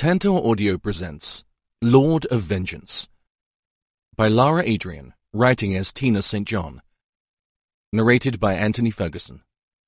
Tantor Audio presents Lord of Vengeance by Lara Adrian, writing as Tina St. John. Narrated by Anthony Ferguson.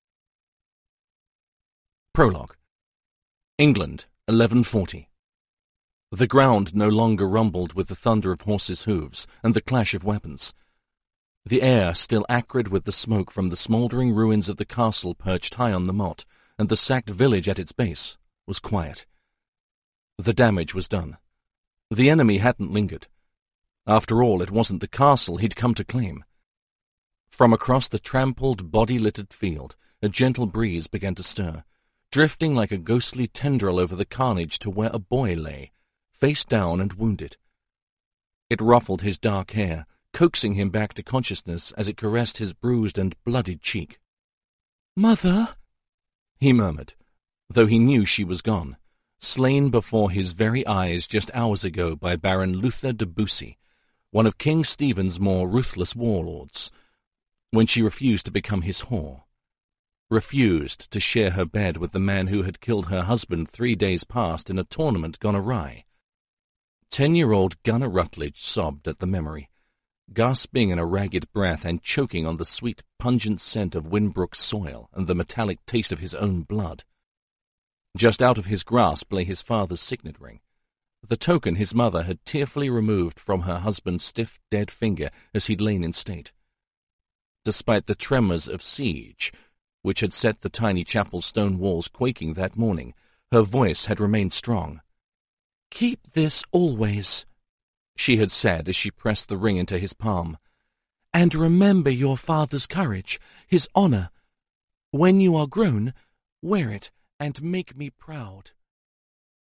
Prologue. England, 1140. The ground no longer rumbled with the thunder of horses' hooves and the clash of weapons. The air, still acrid with the smoke from the smouldering ruins of the castle perched high on the motte, and the sacked village at its base, was quiet. The damage was done. The enemy hadn't lingered. After all, it wasn't the castle he'd come to claim. From across the trampled, body-littered field, a gentle breeze began to stir, drifting like a ghostly tendril over the carnage to where a boy lay, face down and wounded. It ruffled his dark hair, coaxing him back to consciousness as it caressed his bruised and bloodied cheek. "Mother," he murmured, though he knew she was gone, slain before his very eyes just hours ago by Baron Luther de Bussy, one of King Stephen's more ruthless warlords, when she refused to become his whore, refused to share her bed with the man who had killed her husband 3 days past in a tournament gone awry. 10-year-old Gunnar Rutledge sobbed at the memory, gasping in a ragged breath and choking on the sweet, pungent scent of Winbrook soil and the metallic taste of his own blood. Just out of his grasp lay his father's signet ring, the token his mother had tearfully removed from her husband's stiff, dead finger as he'd lain in state. Despite the tremors of siege, which had set the tiny chapel's stone walls quaking that morning, her voice had remained strong. "Keep this always," she had said as she pressed the ring into his palm. "And remember your father's courage, his honor. When you are grown, wear it and make me proud."